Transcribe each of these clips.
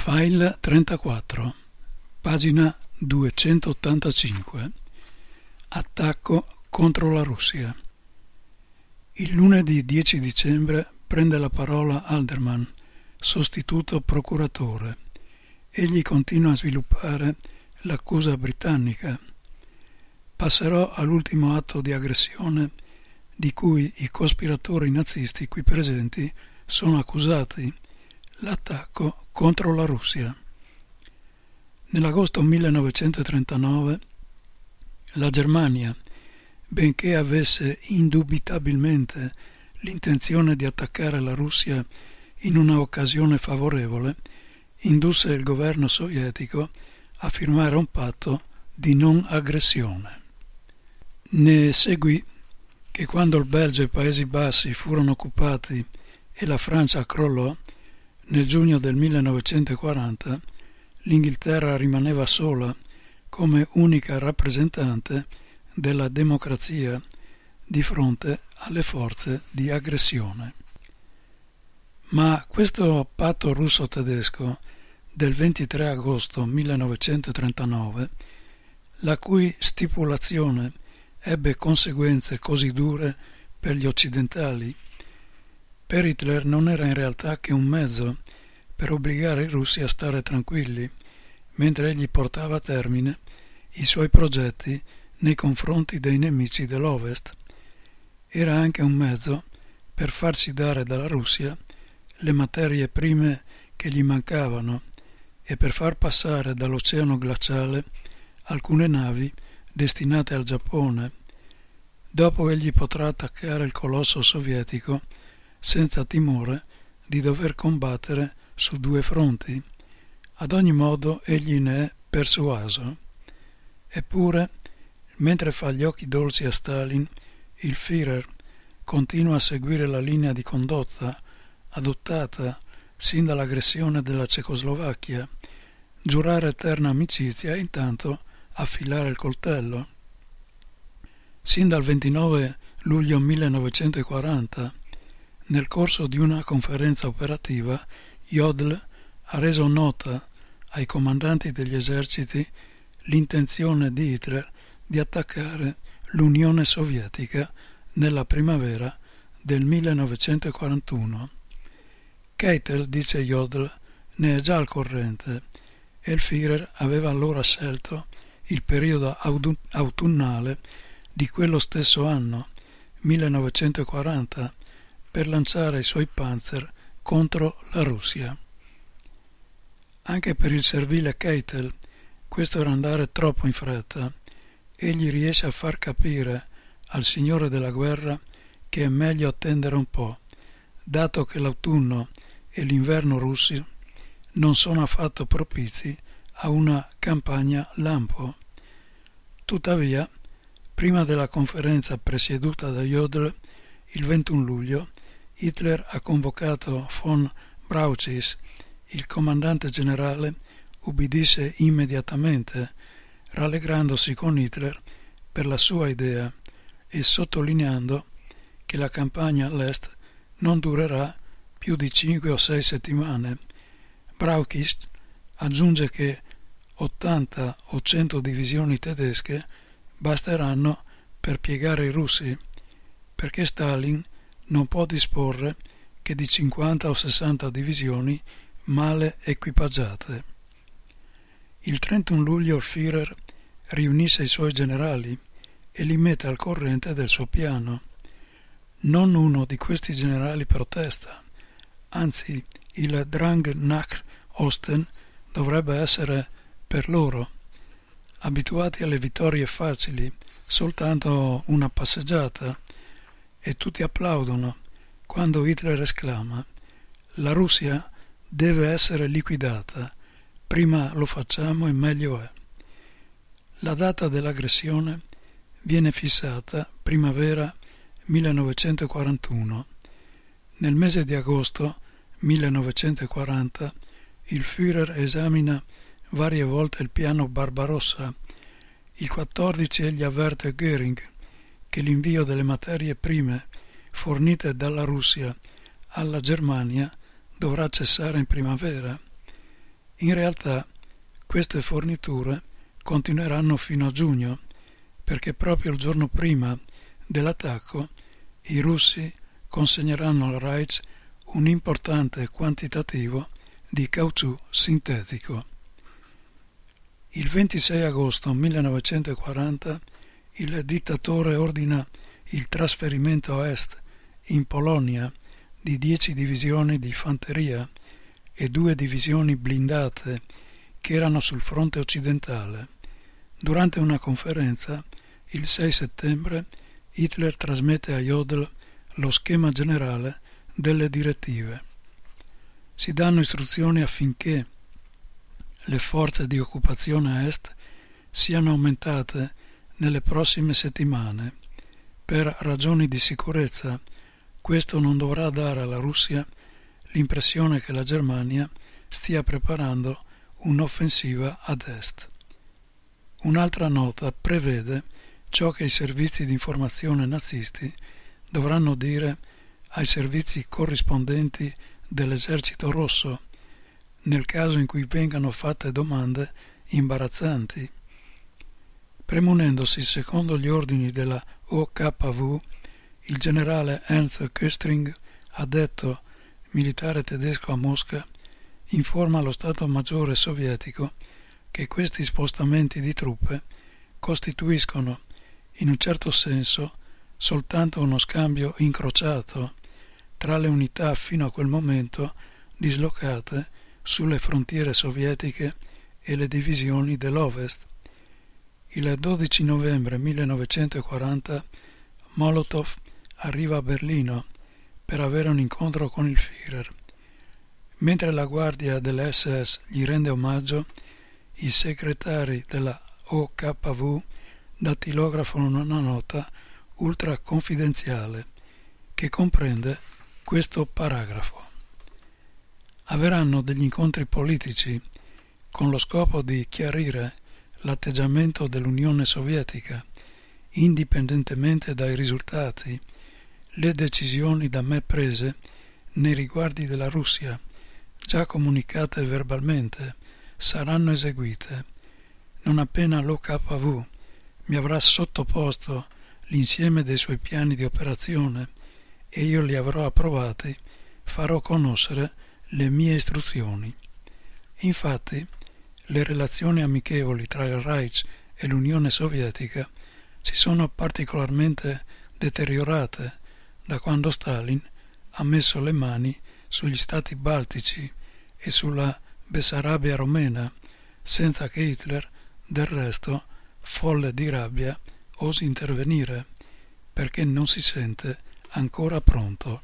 File 34, pagina 285. Attacco contro la Russia. Il lunedì 10 dicembre prende la parola Haldeman, sostituto procuratore. Egli continua a sviluppare l'accusa britannica. Passerò all'ultimo atto di aggressione di cui i cospiratori nazisti qui presenti sono accusati, l'attacco contro la Russia. Nell'agosto 1939 la Germania, benché avesse indubitabilmente l'intenzione di attaccare la Russia in una occasione favorevole, indusse il governo sovietico a firmare un patto di non aggressione. Ne seguì che quando il Belgio e i Paesi Bassi furono occupati e la Francia crollò, nel giugno del 1940 l'Inghilterra rimaneva sola come unica rappresentante della democrazia di fronte alle forze di aggressione. Ma questo patto russo-tedesco del 23 agosto 1939, la cui stipulazione ebbe conseguenze così dure per gli occidentali, per Hitler non era in realtà che un mezzo per obbligare i russi a stare tranquilli, mentre egli portava a termine i suoi progetti nei confronti dei nemici dell'Ovest. Era anche un mezzo per farsi dare dalla Russia le materie prime che gli mancavano e per far passare dall'oceano glaciale alcune navi destinate al Giappone. Dopo egli potrà attaccare il colosso sovietico senza timore di dover combattere su due fronti. Ad ogni modo egli ne è persuaso. Eppure, mentre fa gli occhi dolci a Stalin, il Führer continua a seguire la linea di condotta adottata sin dall'aggressione della Cecoslovacchia, giurare eterna amicizia e intanto affilare il coltello. Sin dal 29 luglio 1940, nel corso di una conferenza operativa, Jodl ha reso nota ai comandanti degli eserciti l'intenzione di Hitler di attaccare l'Unione Sovietica nella primavera del 1941. Keitel, dice Jodl, ne è già al corrente e il Führer aveva allora scelto il periodo autunnale di quello stesso anno, 1940, per lanciare i suoi panzer contro la Russia. Anche per il servile Keitel questo era andare troppo in fretta. Egli riesce a far capire al signore della guerra che è meglio attendere un po', dato che l'autunno e l'inverno russi non sono affatto propizi a una campagna lampo. Tuttavia, prima della conferenza presieduta da Jodl, il 21 luglio, Hitler ha convocato von Brauchitsch. Il comandante generale ubbidisce immediatamente, rallegrandosi con Hitler per la sua idea e sottolineando che la campagna all'est non durerà più di 5 o 6 settimane. Brauchitsch aggiunge che 80 o 100 divisioni tedesche basteranno per piegare i russi, perché Stalin non può disporre che di 50 o 60 divisioni male equipaggiate. Il 31 luglio il Führer riunisce i suoi generali e li mette al corrente del suo piano. Non uno di questi generali protesta, anzi il Drang nach Osten dovrebbe essere per loro. Abituati alle vittorie facili, soltanto una passeggiata, e tutti applaudono quando Hitler esclama: la Russia deve essere liquidata, prima lo facciamo e meglio è. La data dell'aggressione viene fissata primavera 1941. Nel mese di agosto 1940 il Führer esamina varie volte il piano Barbarossa. Il 14 egli avverte Göring che l'invio delle materie prime fornite dalla Russia alla Germania dovrà cessare in primavera. In realtà queste forniture continueranno fino a giugno, perché proprio il giorno prima dell'attacco i russi consegneranno al Reich un importante quantitativo di caucciù sintetico. Il 26 agosto 1940 il dittatore ordina il trasferimento a est, in Polonia, di 10 divisioni di fanteria e 2 divisioni blindate che erano sul fronte occidentale. Durante una conferenza, il 6 settembre, Hitler trasmette a Jodl lo schema generale delle direttive. Si danno istruzioni affinché le forze di occupazione a est siano aumentate nelle prossime settimane. Per ragioni di sicurezza, questo non dovrà dare alla Russia l'impressione che la Germania stia preparando un'offensiva ad est. Un'altra nota prevede ciò che i servizi di informazione nazisti dovranno dire ai servizi corrispondenti dell'Esercito Rosso nel caso in cui vengano fatte domande imbarazzanti. Premunendosi secondo gli ordini della OKW, il generale Ernst Köstring, addetto militare tedesco a Mosca, informa lo Stato Maggiore sovietico che questi spostamenti di truppe costituiscono, in un certo senso, soltanto uno scambio incrociato tra le unità fino a quel momento dislocate sulle frontiere sovietiche e le divisioni dell'Ovest. Il 12 novembre 1940 Molotov arriva a Berlino per avere un incontro con il Führer. Mentre la guardia dell'SS gli rende omaggio, i segretari della OKW dattilografano una nota ultra confidenziale che comprende questo paragrafo. Avranno degli incontri politici con lo scopo di chiarire l'atteggiamento dell'Unione Sovietica, indipendentemente dai risultati. Le decisioni da me prese nei riguardi della Russia, già comunicate verbalmente, saranno eseguite. Non appena l'OKW mi avrà sottoposto l'insieme dei suoi piani di operazione e io li avrò approvati, farò conoscere le mie istruzioni. Infatti, le relazioni amichevoli tra il Reich e l'Unione Sovietica si sono particolarmente deteriorate da quando Stalin ha messo le mani sugli stati baltici e sulla Bessarabia romena, senza che Hitler, del resto, folle di rabbia, osi intervenire, perché non si sente ancora pronto.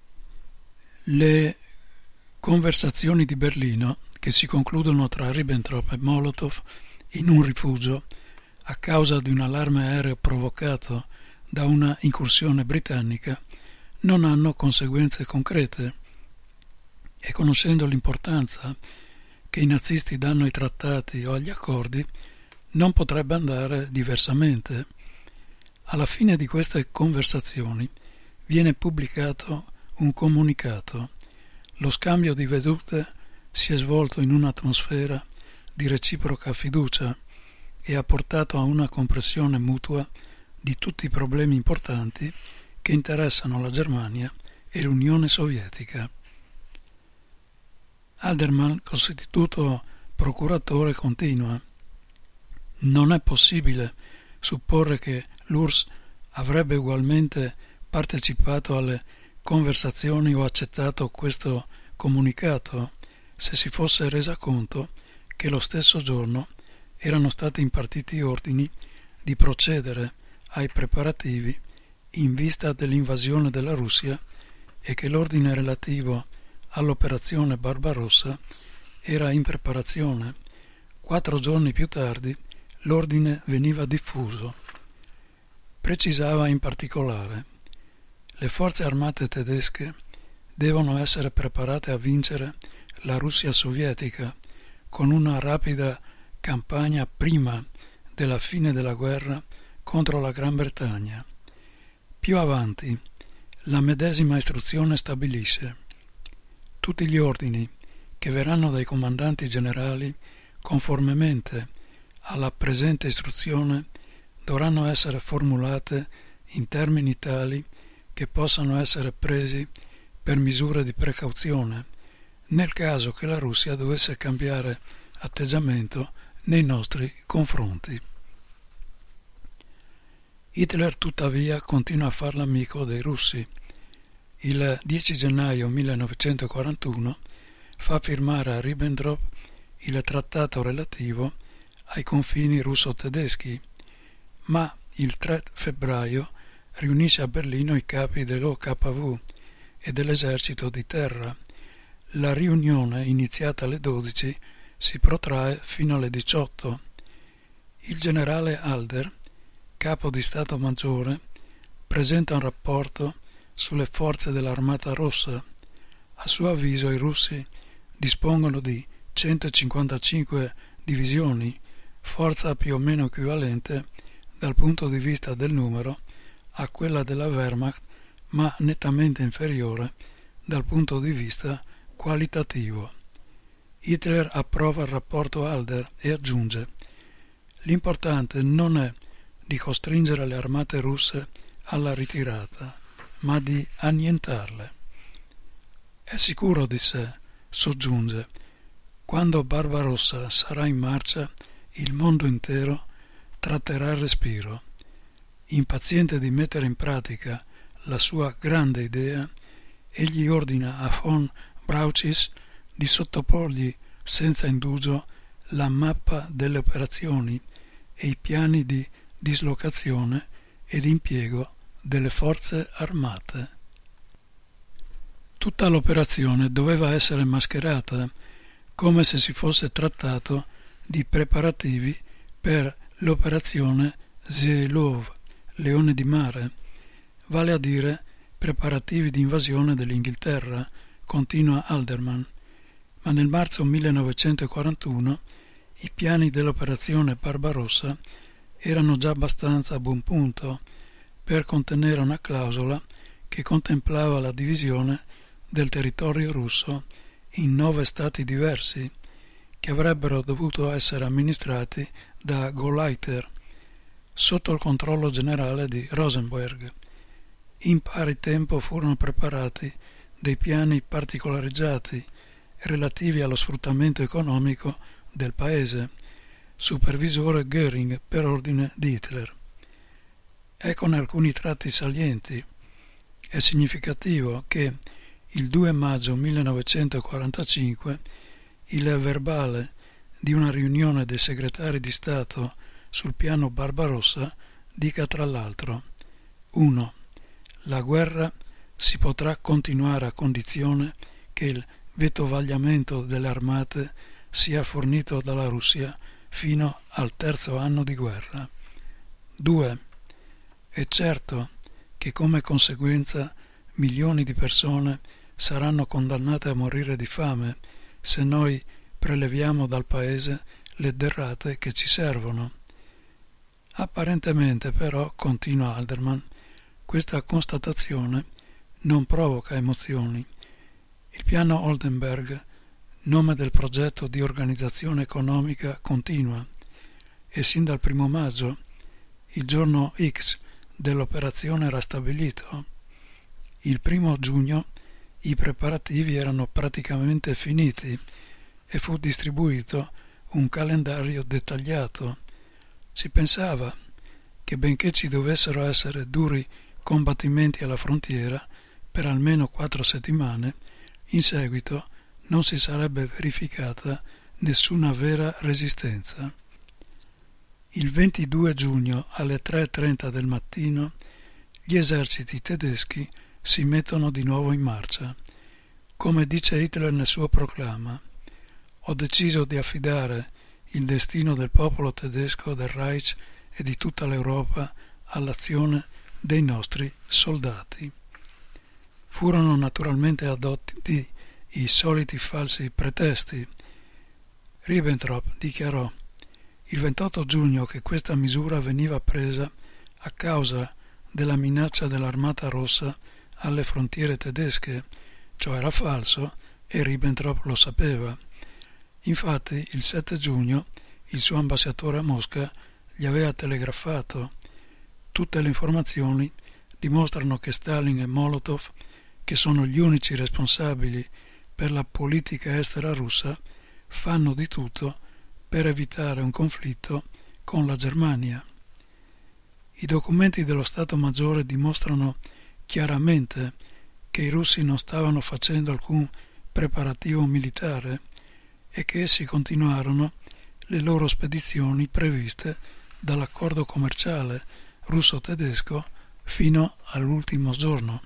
Le conversazioni di Berlino, che si concludono tra Ribbentrop e Molotov in un rifugio a causa di un allarme aereo provocato da una incursione britannica, non hanno conseguenze concrete e, conoscendo l'importanza che i nazisti danno ai trattati o agli accordi, non potrebbe andare diversamente. Alla fine di queste conversazioni viene pubblicato un comunicato. Lo scambio di vedute si è svolto in un'atmosfera di reciproca fiducia e ha portato a una comprensione mutua di tutti i problemi importanti che interessano la Germania e l'Unione Sovietica. Haldeman, costituito procuratore, continua: non è possibile supporre che l'URSS avrebbe ugualmente partecipato alle conversazioni o accettato questo comunicato se si fosse resa conto che lo stesso giorno erano stati impartiti ordini di procedere ai preparativi in vista dell'invasione della Russia e che l'ordine relativo all'operazione Barbarossa era in preparazione. 4 giorni più tardi l'ordine veniva diffuso. Precisava in particolare: le forze armate tedesche devono essere preparate a vincere la Russia sovietica con una rapida campagna prima della fine della guerra contro la Gran Bretagna. Più avanti, la medesima istruzione stabilisce: tutti gli ordini che verranno dai comandanti generali conformemente alla presente istruzione dovranno essere formulate in termini tali che possano essere presi per misure di precauzione nel caso che la Russia dovesse cambiare atteggiamento nei nostri confronti. Hitler tuttavia continua a far l'amico dei russi. Il 10 gennaio 1941 fa firmare a Ribbentrop il trattato relativo ai confini russo-tedeschi, ma il 3 febbraio riunisce a Berlino i capi dell'OKW e dell'esercito di terra. La riunione, iniziata alle 12, si protrae fino alle 18. Il generale Halder, capo di Stato Maggiore, presenta un rapporto sulle forze dell'Armata Rossa. A suo avviso i russi dispongono di 155 divisioni, forza più o meno equivalente dal punto di vista del numero a quella della Wehrmacht, ma nettamente inferiore dal punto di vista qualitativo. Hitler approva il rapporto Halder e aggiunge: l'importante non è di costringere le armate russe alla ritirata, ma di annientarle. È sicuro di sé, soggiunge, quando Barbarossa sarà in marcia il mondo intero tratterà il respiro. Impaziente di mettere in pratica la sua grande idea, egli ordina a von Brauchitsch di sottoporgli senza indugio la mappa delle operazioni e i piani di dislocazione ed impiego delle forze armate. Tutta l'operazione doveva essere mascherata come se si fosse trattato di preparativi per l'operazione Seelöwe, Leone di mare, vale a dire preparativi di invasione dell'Inghilterra, continua Haldeman, ma nel marzo 1941 i piani dell'operazione Barbarossa erano già abbastanza a buon punto per contenere una clausola che contemplava la divisione del territorio russo in 9 stati diversi che avrebbero dovuto essere amministrati da Gauleiter sotto il controllo generale di Rosenberg. In pari tempo furono preparati dei piani particolareggiati relativi allo sfruttamento economico del paese, supervisore Göring per ordine di Hitler. Eccone alcuni tratti salienti. È significativo che il 2 maggio 1945 il verbale di una riunione dei segretari di Stato sul piano Barbarossa dica tra l'altro: 1. La guerra si potrà continuare a condizione che il vettovagliamento delle armate sia fornito dalla Russia fino al 3° anno di guerra. 2. È certo che come conseguenza milioni di persone saranno condannate a morire di fame se noi preleviamo dal paese le derrate che ci servono. Apparentemente però, continua Haldeman, questa constatazione non provoca emozioni. Il piano Oldenberg, nome del progetto di organizzazione economica continua, e sin dal 1 maggio, il giorno X dell'operazione era stabilito. Il 1 giugno i preparativi erano praticamente finiti e fu distribuito un calendario dettagliato. Si pensava che benché ci dovessero essere duri combattimenti alla frontiera per almeno 4 settimane, in seguito non si sarebbe verificata nessuna vera resistenza. Il 22 giugno alle 3:30 del mattino gli eserciti tedeschi si mettono di nuovo in marcia. Come dice Hitler nel suo proclama: ho deciso di affidare il destino del popolo tedesco, del Reich e di tutta l'Europa all'azione dei nostri soldati. Furono naturalmente adotti i soliti falsi pretesti. Ribbentrop dichiarò il 28 giugno che questa misura veniva presa a causa della minaccia dell'Armata Rossa alle frontiere tedesche. Ciò era falso e Ribbentrop lo sapeva. Infatti il 7 giugno il suo ambasciatore a Mosca gli aveva telegrafato: tutte le informazioni dimostrano che Stalin e Molotov, che sono gli unici responsabili per la politica estera russa, fanno di tutto per evitare un conflitto con la Germania. I documenti dello Stato Maggiore dimostrano chiaramente che i russi non stavano facendo alcun preparativo militare e che essi continuarono le loro spedizioni previste dall'accordo commerciale russo-tedesco fino all'ultimo giorno.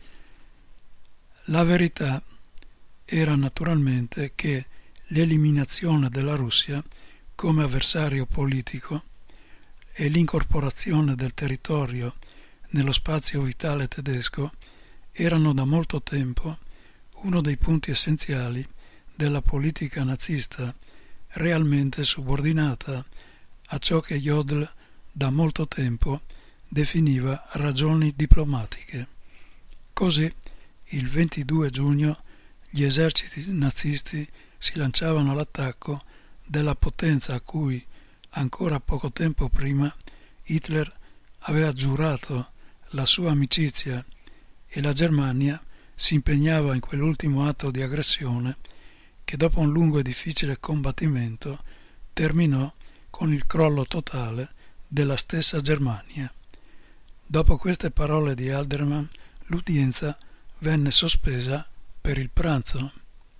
La verità era naturalmente che l'eliminazione della Russia come avversario politico e l'incorporazione del territorio nello spazio vitale tedesco erano da molto tempo uno dei punti essenziali della politica nazista, realmente subordinata a ciò che Jodl da molto tempo definiva ragioni diplomatiche. Così, il 22 giugno, gli eserciti nazisti si lanciavano all'attacco della potenza a cui, ancora poco tempo prima, Hitler aveva giurato la sua amicizia, e la Germania si impegnava in quell'ultimo atto di aggressione che, dopo un lungo e difficile combattimento, terminò con il crollo totale della stessa Germania. Dopo queste parole di Haldeman, l'udienza venne sospesa per il pranzo.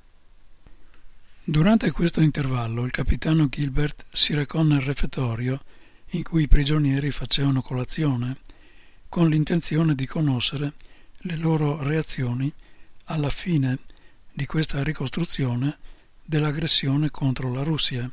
Durante questo intervallo il capitano Gilbert si recò nel refettorio in cui i prigionieri facevano colazione, con l'intenzione di conoscere le loro reazioni alla fine di questa ricostruzione dell'aggressione contro la Russia.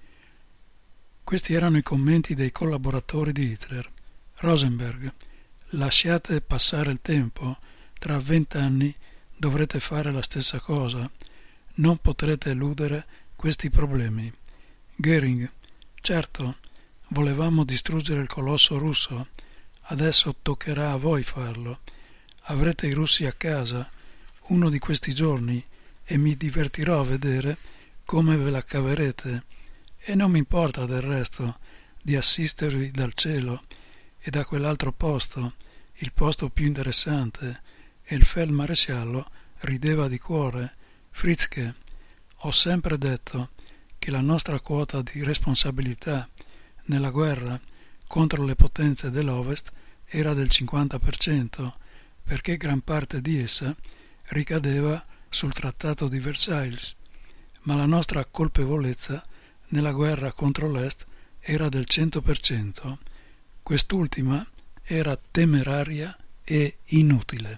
Questi erano i commenti dei collaboratori di Hitler. Rosenberg: lasciate passare il tempo, tra 20 anni dovrete fare la stessa cosa, non potrete eludere questi problemi. Göring: certo, volevamo distruggere il colosso russo, adesso toccherà a voi farlo. Avrete i russi a casa uno di questi giorni e mi divertirò a vedere come ve la caverete, e non mi importa del resto di assistervi dal cielo e da quell'altro posto, il posto più interessante, e il feldmaresciallo rideva di cuore. Fritzke: ho sempre detto che la nostra quota di responsabilità nella guerra contro le potenze dell'Ovest era del 50%, perché gran parte di essa ricadeva sul Trattato di Versailles, ma la nostra colpevolezza nella guerra contro l'Est era del 100%. Quest'ultima era temeraria e inutile.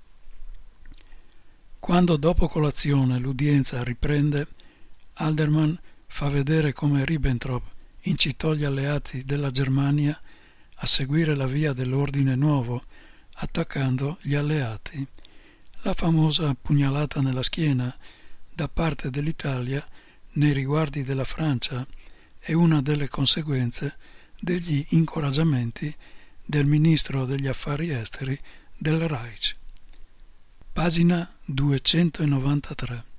Quando dopo colazione l'udienza riprende, Haldeman fa vedere come Ribbentrop incitò gli alleati della Germania a seguire la via dell'ordine nuovo, attaccando gli alleati. La famosa pugnalata nella schiena da parte dell'Italia nei riguardi della Francia è una delle conseguenze degli incoraggiamenti del ministro degli affari esteri del Reich. Pagina 293.